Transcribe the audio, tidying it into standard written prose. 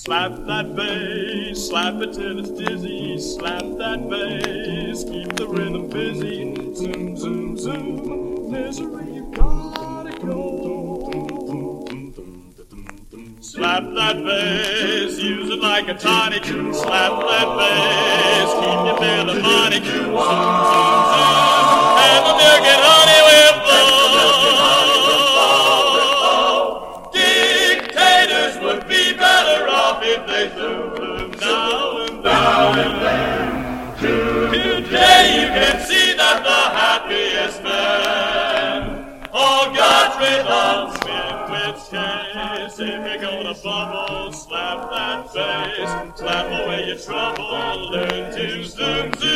Slap that bass, slap it till it's dizzy. Slap that bass, keep the rhythm busy. Zoom, zoom, zoom, misery, you gotta go. Slap that bass, use it like a tonic. Slap that bass, keep your philharmonic. Zoom, zoom, zoom, and the milk and honey will flow. Dictators would be better off if they threw them now and then. Today you can see that the happiest man, all God's rhythms spin with case. If you're gonna bubble, slap that bass, slap away your trouble, learn to zoom, zoom.